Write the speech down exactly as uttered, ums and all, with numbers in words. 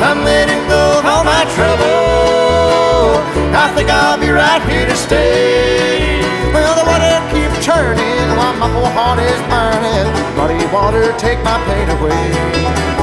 I'm letting go of all my trouble. I think I'll be right here to stay. Well, the water keeps churning while my poor heart is burning. Muddy water, take my pain away.